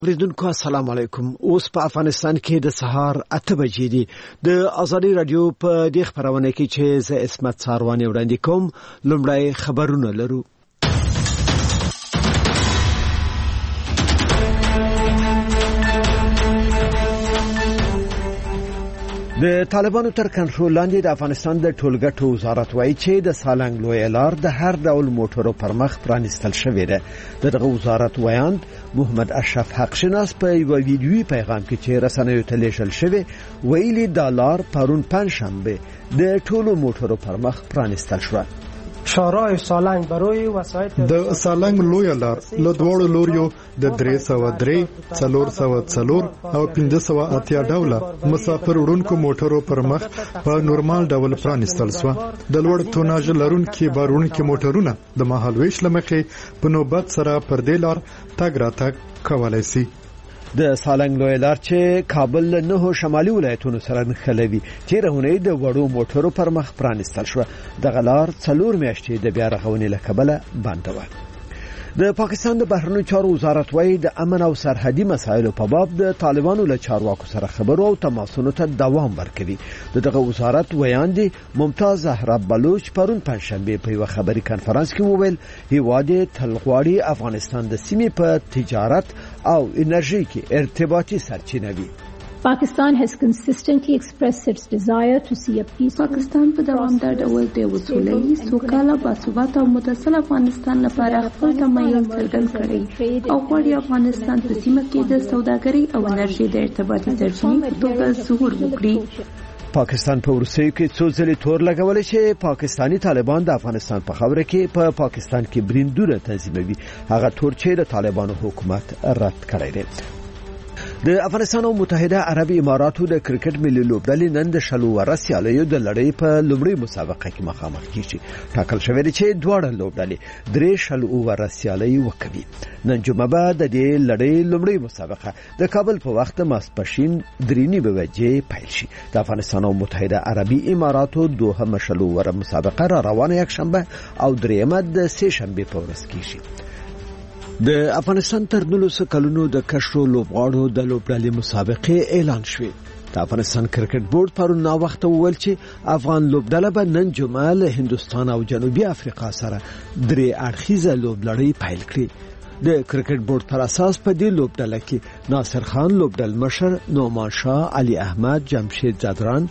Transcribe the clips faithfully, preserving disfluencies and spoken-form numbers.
اوریدونکو السلام علیکم. اوس په افغانستان کې د سهار اته بجې دي. د ازادي رادیو په دې خبرونه کې چې زه اسمت ساروانی وړاندې کوم. لومړی خبرونه لرو. د طالبانو تر کنټرول لاندې د افغانستان د ټولګټو وزارت وایي چې د سالنګ لوی لار د هر ډول موټرو پر مخ پرانیستل شوې ده. دغه وزارت ویاند محمد اشرف حقشناس په یو ویډیوي پیغام کې چې رسنیو ته لیږل شوی ویلي د لار پرون پنځشنبه د ټولو موټرو پر مخ پرانیستل شو. شورای سالنگ برای وسایط د سالنگ لوی لار له دوړو لوریو د درې سوه درې څلور سوه څلور او پنځه سوه اتیا ډوله مسافر وړونکو موټرو پر مخ په نورمال ډول پرانیستل شو. د لوړ توناژ لرونکو بارونکو موټرونه د مهالويش لمخې په نوبت سره پر دې لار تګ راتګ کولای شي. د سالنګ لوی لار چې کابل له نهو شمالي ولایتونو سره نښلوي تیر اونۍ د وړو موټرو پر مخ پرانیستل شو. دغه لار څلور میاشتې د بیا رغونې له کبله بنده وه. د پاکستان د بهرنیو چارو وزارت وایي د امن او سرحدي مسایلو په باب د طالبانو له چارواکو سره خبرو او تماسونو ته دوام ورکوي. دغه وزارت ویاندې ممتاز زهرا بلوچ پرون پنځشنبه په یو خبري کانفرنس کې وویل هیواد تلغواړي افغانستان د سیمې په تجارت او انرژي کې ارتباطي سرچینه وي. Pakistan has consistently expressed its desire to see a peaceful پاکستان په دوامدار ډول د وسوله‌ییز سوکاله باثباته او متصل افغانستان لپاره خپل تمایل څرګند کړی او غواړي افغانستان په سیمه کې د سوداګرۍ او انرژي د ارتباطي سرچینې په توګه ظهور وکړي. پاکستان په ورسېو کې څو ځلې تور لګولې چې پاکستانی طالبان د افغانستان په خبره کې په پا پاکستان کې بریندونه تنظیموي. هغه تور چې د طالبانو حکومت رد کړی دی. د افغانستان او متحده عربي اماراتو د کرکټ ملي لوبډلې نن د شلو ور سیالیو د لړۍ په لومړۍ مسابقه کې مخامخ کیږي. ټاکل شوی دی چې دواړه لوبډلې درې شلو ور سیالۍ وکوي. نن جمعه به د دې لړۍ لومړۍ مسابقه د کابل په وخت ماسپښین درې نیمې بجې پیل شي. د افغانستان او متحده عربي اماراتو دوهمه شلو ور مسابقه را روانه یک شنبه او دریمه د سه شنبه په ورځ کیږي. د افغانستان تر نولسو کلونو د کشرو لوبغاړو د لوبډلې مسابقې اعلان شوې. د افغانستان کرکټ بورډ پرون نا وخت وویل چې افغان لوبډله به نن جمعه له هندستان او جنوبي افریقا سره درې اړخیزه لوبلړۍ پیل کړي. د کرکټ بورډ پر اساس په دې لوبډله کې ناصر خان لوبډل مشر، نعمان شاه، علي احمد، جمشید زدران،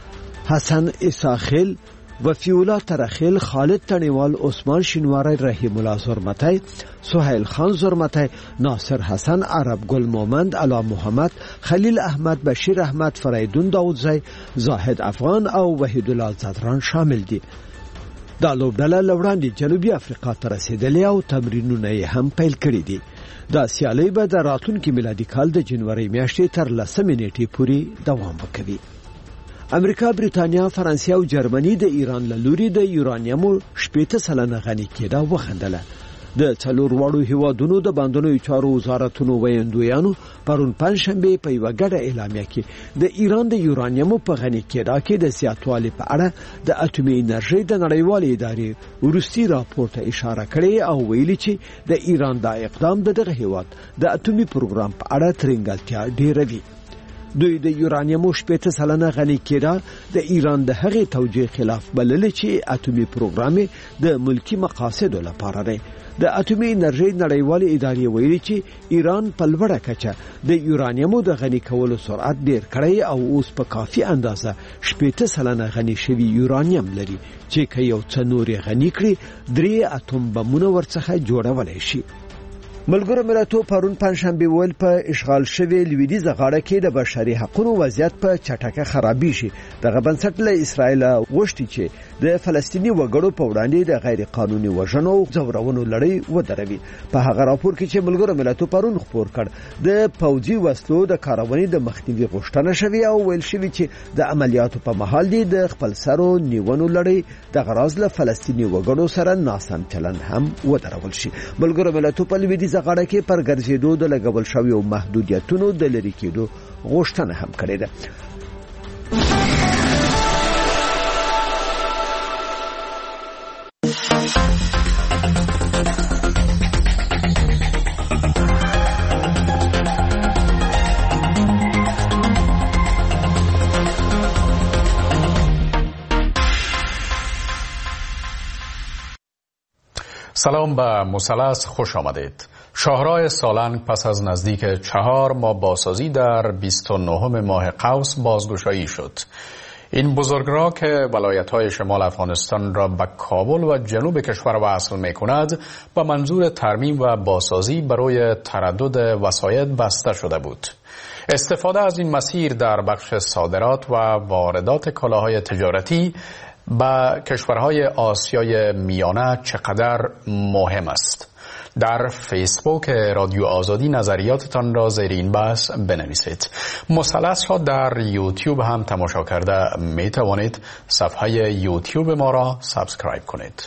حسن اساخیل، وفیولا ترخیل، خالد تنیوال، عثمان شینواری، رحیم الله زرمتی، سهیل خان زرمتی، ناصر حسن، عرب گل مومند، علا محمد، خلیل احمد، بشیر احمد، فریدون داودزی، زاهد افغان او وحید الله زدران شامل دي. دا لوبډله لوړاندې جنوبي افریقا ته رسیدلې او تمرینونه یې هم پیل کړي دي. دا سیالۍ به د راتلونکي میلادي کال د جنوري میاشتې تر لسمې نیټې پورې دوام وکوي. امریکا، بریتانیا، فرانسې او جرمني د ایران له لوري د یورانیمو شپېته سلنه غني کېدا وخندله. د څلور واړو هیوادونو د باندنیو چارو وزارتونو ویاندویانو پرون پنځشنبه په یوه ګډه اعلامیه کې د ایران د یورانیمو په غني کېدا کې د زیاتوالي په اړه د اټومي انرژي د نړیوالې ادارې وروستي راپور ته اشاره کړې او ویلي چې د ایران دا اقدام دغه هیواد د اټومي پروګرام په اړه ترنګلتیا ډیروي. دوی د یورانیمو شپېته سلنه غني کېدا د ایران د هغې توجیه خلاف بللې چې اټومي پروګرام د ملکی مقاصدو لپاره دی. د اټومي انرژي نړیوالې ادارې ویلي چې ایران په لوړه کچه د یورانیمو د غني کولو سرعت ډیر کړی او اوس په کافي اندازه شپېته سلنه غني شوی یورانیم لري چې که یو څه نور غني کړي درې اټوم بمونه ورڅخه جوړولای شي. ملګرو ملتونو پرون پنځشنبه ویل په اشغال شوی لویدیځه غاړه کې د بشري حقوقو وضعیت په چټکه خرابې شي. دغه بنسټ له اسرائیل غوښتي چې د فلسطینی وګړو په وړاندې د غیر قانوني وژنو او ځورونو لړۍ ودروي. په هغه راپور کې چې ملګرو ملتونو پرون خبر کړ د پوځي وسلو د کارونې د مخنیوي غوښتنه شوی او ویل شوی چې د عملیاتو په محل دی د خپل سرو نیونو لړۍ د غراض له فلسطینی وګړو سره ناسم چلند هم ودرول شي. ملګرو ملتونو په لویدیځه غاړه کې پر ګرځېدو د لګول شویو محدودیتونو د لرې کېدو غوښتنه هم کړې ده. سلام به مثلث، خوش آمدید. شاهراه سالنگ پس از نزدیک چهار ماه بازسازی در بیست و نهم ماه قوس بازگشایی شد. این بزرگراه که ولایت‌های شمال افغانستان را به کابل و جنوب کشور وصل می‌کند، با منظور ترمیم و بازسازی برای تردد وسایط بسته شده بود. استفاده از این مسیر در بخش صادرات و واردات کالاهای تجارتی به کشورهای آسیای میانه چقدر مهم است؟ در فیسبوک رادیو آزادی نظریاتتان را زیر این بحث بنویسید. مثلث را در یوتیوب هم تماشا کرده می توانید. صفحه یوتیوب ما را سابسکرایب کنید.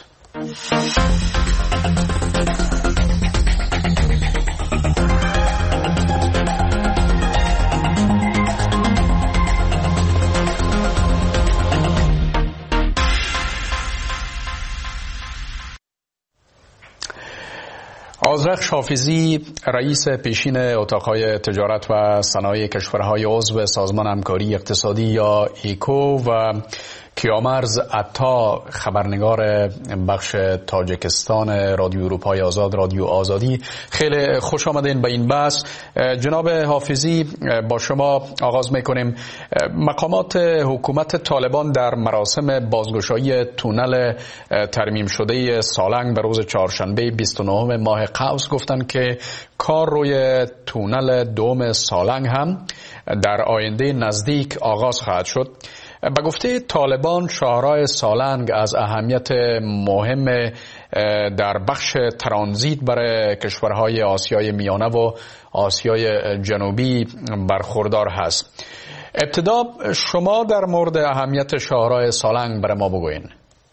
آذرخش حافظی، رئیس پیشین اتاقهای تجارت و صنایع کشورهای عضو سازمان همکاری اقتصادی یا ایکو و کیامرز عطا، خبرنگار بخش تاجیکستان رادیو اروپای آزاد، رادیو آزادی، خیلی خوش آمدین به این بحث. جناب حافظی، با شما آغاز میکنیم. مقامات حکومت طالبان در مراسم بازگشایی تونل ترمیم شده سالنگ به روز چهارشنبه بیست و نهم ماه قوس گفتند که کار روی تونل دوم سالنگ هم در آینده نزدیک آغاز خواهد شد. به گفته طالبان، شاهراه سالنگ از اهمیت مهم در بخش ترانزیت برای کشورهای آسیای میانه و آسیای جنوبی برخوردار هست. ابتدا شما در مورد اهمیت شاهراه سالنگ برای ما بگوین.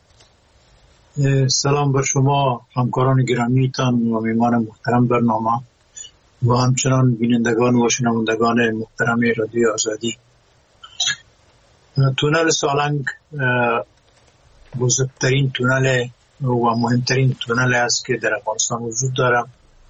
سلام بر شما همکاران گرامیتان و میهمان محترم برنامه و همچنان بینندگان و شنوندگان محترم رادیو آزادی. تونل سالنگ بزرگترین تونل و مهمترین تونل است که در افغانستان وجود دارد.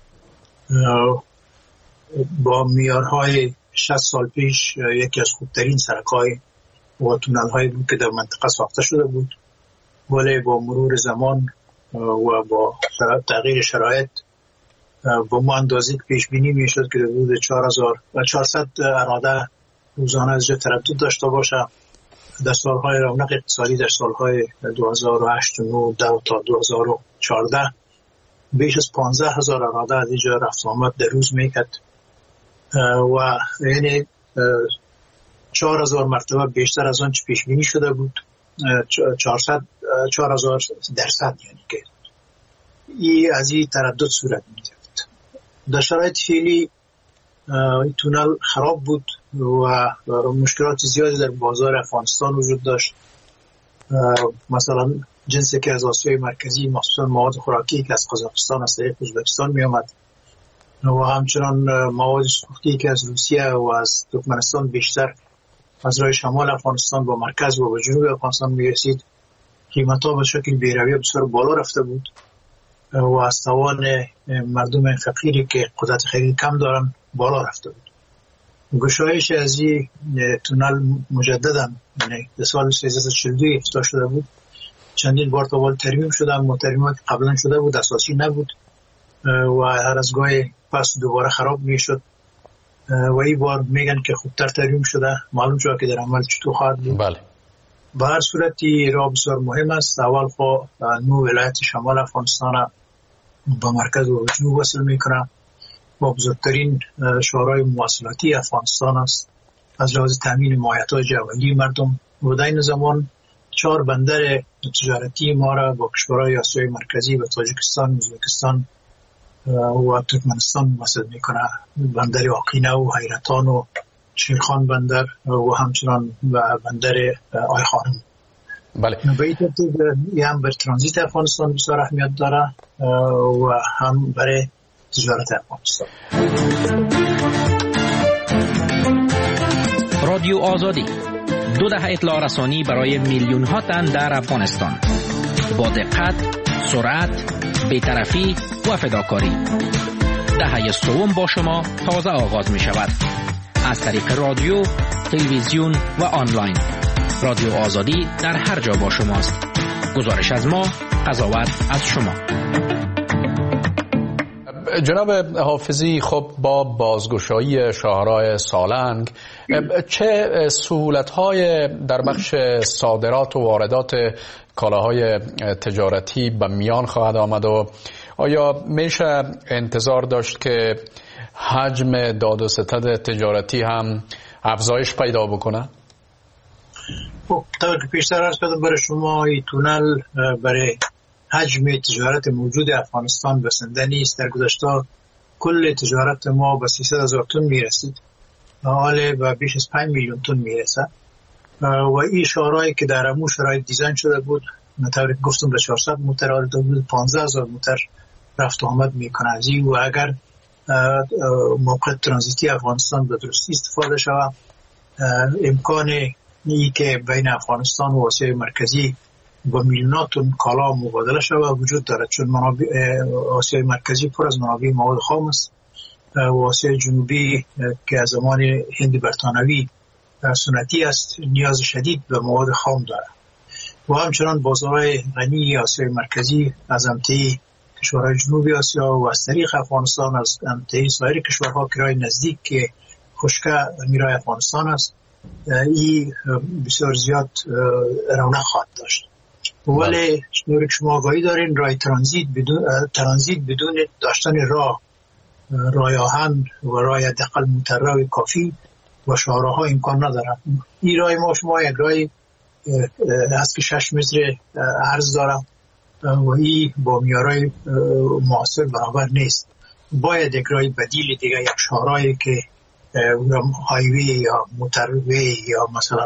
با معیارهای شصت سال پیش یکی از خوبترین سرک‌های و تونل‌هایی بود که در منطقه ساخته شده بود، ولی با مرور زمان و با تغییر شرایط با ما اندازه پیش بینی میشد که حدود چهار هزار و چهارصد اراده روزانه از جا تردد داشته باشه. در سالهای رونق اقتصادی در سالهای دو هزار و هشت و نه تا دو هزار و چهارده بیش از پانزده هزار اراده از اینجا رفت آمد در روز میکرد و یعنی چهار هزار مرتبه بیشتر از آن چه پیش بینی شده بود. چهارصد چهار هزار درصد، یعنی که این از این تردد صورت میگرفت. در شرایط فعلی این تونل خراب بود و مشکلات زیادی در بازار افغانستان وجود داشت. مثلا جنسی که از آسیای مرکزی، مخصوصا مواد خوراکی که از قزاقستان از طریق ازبکستان می آمد و همچنان مواد سوختی که از روسیه و از ترکمنستان بیشتر از راه شمال افغانستان با مرکز و جنوب افغانستان می رسید، قیمت‌ها به شکل بی‌رویه بسیار بالا رفته بود و از توان مردم فقیری که قدرت خرید کم دارن بالا رفته بود. گشایش از این تونل مجددا یعنی در سال سیزده چهل و دو افتتاح شده بود. چندین بار تا بال ترمیم شده، اما ترمیمات قبلا شده بود اساسی نبود و هر از گاهی پس دوباره خراب می شد و این بار میگن که خوبتر ترمیم شده. معلوم شده که در عمل چطور خواهد بود. بله. به هر صورتی راه بسیار مهم است. اول خو نو ولایت شمال افغانستان با مرکز و جنوب وصل میکنه و بزرگترین شاهراه مواصلاتی افغانستان است از لحاظ تامین مایحتاج اولیه مردم. و در این زمان چهار بندر تجارتی ما را با کشورهای آسیای مرکزی و تاجیکستان، ازبکستان و ترکمنستان وصل میکنه. بندر آقینه و حیرتان و شیرخان بندر و همچنان و بندر آی خانم. بله. به این ترتیب هم بر ترانزیت افغانستان بسیار اهمیت داره و هم برای تجارت افغانستان. رادیو آزادی، دو دهه اطلاع رسانی برای میلیون ها تن در افغانستان، با دقت، سرعت، بی‌طرفی و فداکاری. دهه سوم با شما تازه آغاز می شود از طریق رادیو، تلویزیون و آنلاین. رادیو آزادی در هر جا با شماست. گزارش از ما، قضاوت از شما. جناب حافظی، خب با بازگشایی شاهراه سالنگ چه سهولت‌های در بخش صادرات و واردات کالاهای تجارتی به میان خواهد آمد و آیا میشه انتظار داشت که حجم داد و ستد تجارتی هم افزایش پیدا بکنه؟ خب طور که پیشتر عرض کردم برای شما این تونل برای حجم تجارت موجود افغانستان بسنده نیست. در گذشته کل تجارت ما به سیصد هزار تن میرسید، حالا به بیش از پنج میلیون تن میرسه و این شاهراهی که در امو شرایط دیزاین شده بود طوری که گفتم به چهارصد متر داده بود، پانزده هزار متر رفت و آمد میکنه از این و اگر موقع ترانزیتی افغانستان به درستی استفاده شود امکان ای که بین افغانستان و آسیای مرکزی با میلیونات تن کالا مبادله شود وجود دارد، چون منابع آسیای مرکزی پر از منابع مواد خام است و آسیای جنوبی که از زمان هند برطانوی سنتی است نیاز شدید به مواد خام دارد و همچنان بازارهای غنی آسیای مرکزی از امتحی کشورهای جنوبی آسیا و از طریق افغانستان از امتحی سایر کشورها که راه نزدیک که خشکه میرای افغانستان است این بسیار زیاد رونق خواهد داشت. ولی شنوری که شما آگاهی دارین راه ترانزیت بدون ترانزیت بدون داشتن راه راه آهن و راه حداقل مترو کافی و شاهراه‌ها امکان ندارد. این راه ما شما یک راه از که شش متر عرض دارم و این با میارای معاصر برابر نیست. باید یک راه بدیل دیگه، یک شاهراهی که هایوی یا موتروی یا مثلا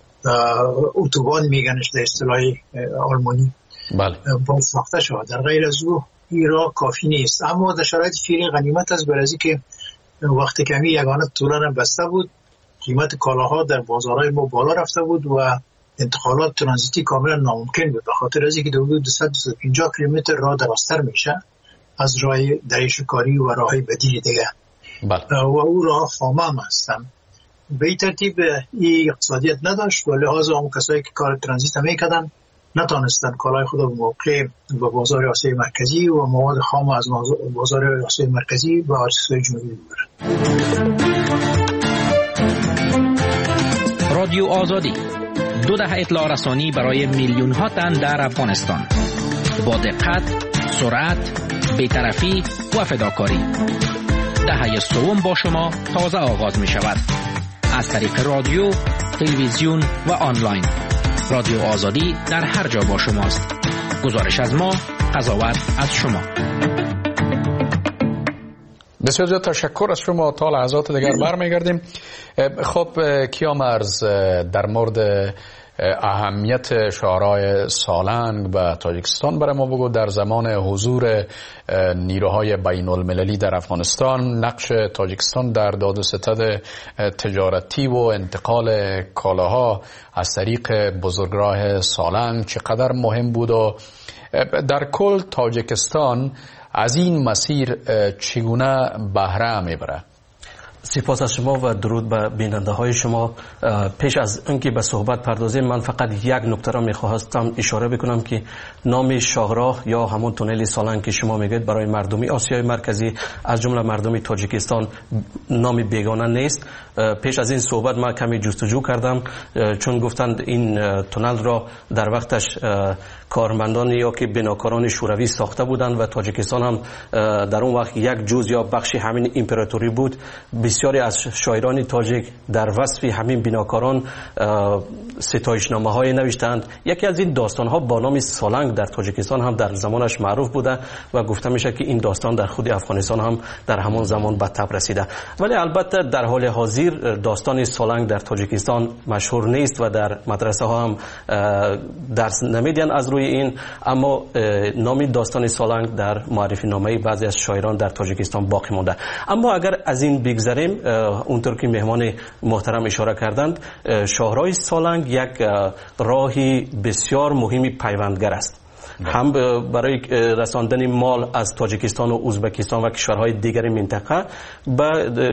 اتوبان میگنش در اصطلاح آلمانی بله باید ساخته شود. در غیر از او این راه کافی نیست. اما در شرایط فعلی غنیمت است برای که وقتی کمی یگانه طولان بسته بود قیمت کالاها در بازارهای ما بالا رفته بود و انتقالات ترانزیتی کاملا ناممکن بود، به خاطر از اینکه در حدود دویست تا دویست و پنجاه کیلومتر راه درازتر میشه از راه دریچه‌کاری و راههای بدیل دیگه. بله. و او راه خامه هم هستن. به این ترتیب این اقتصادیت نداشت و لحاظا هم کسایی که کار ترانزیت هم میکردن نتانستن کالای خود به موقع به بازار آسیای مرکزی و مواد خام از بازار آسیای مرکزی و آسیای جنوبی ببرن. رادیو آزادی، دو دهه اطلاع رسانی برای میلیون ها تن در افغانستان، با دقت، سرعت، بی‌طرفی و فداکاری. دهه سوم با شما تازه آغاز می شود از طریق رادیو، تلویزیون و آنلاین. رادیو آزادی در هر جا با شماست. گزارش از ما، قضاوت از شما. بسیار زیاد تشکر از شما. تا لحظات دیگر برمیگردیم. خب کیامرز، در مورد اهمیت شاهراه سالنگ به تاجیکستان برای ما بگو. در زمان حضور نیروهای بین المللی در افغانستان نقش تاجیکستان در داد و ستد تجارتی و انتقال کالاها از طریق بزرگراه سالنگ چقدر مهم بود و در کل تاجیکستان از این مسیر چگونه بهره میبره؟ سپاس از شما و درود به بیننده های شما. پیش از اینکه به صحبت پردازیم من فقط یک نکته را میخواستم اشاره بکنم که نام شاهراه یا همون تونل سالنگ که شما میگید برای مردمی آسیای مرکزی از جمله مردمی تاجیکستان نام بیگانه نیست. پیش از این صحبت ما کمی جستجو کردم چون گفتند این تونل را در وقتش کارمندان یا که بناکاران شوروی ساخته بودند و تاجیکستان هم در اون وقت یک جزء یا بخشی همین امپراتوری بود. بسیاری از شاعران تاجیک در وصف همین بناکاران ستایشنامه های نوشتند. یکی از این داستان ها با نام سالنگ در تاجیکستان هم در زمانش معروف بوده و گفته میشه که این داستان در خود افغانستان هم در همان زمان به تب رسیده. ولی البته در حال حاضر داستان سالنگ در تاجیکستان مشهور نیست و در مدرسه ها هم درس نمیدن از روی این، اما نام داستان سالنگ در معرفی نامه بعضی از شاعران در تاجیکستان باقی مونده. اما اگر از این بگذریم، اونطور که مهمان محترم اشاره کردند، شاهراه سالنگ یک راهی بسیار مهمی پیوندگر است، هم برای رساندن مال از تاجیکستان و ازبکستان و کشورهای دیگر منطقه به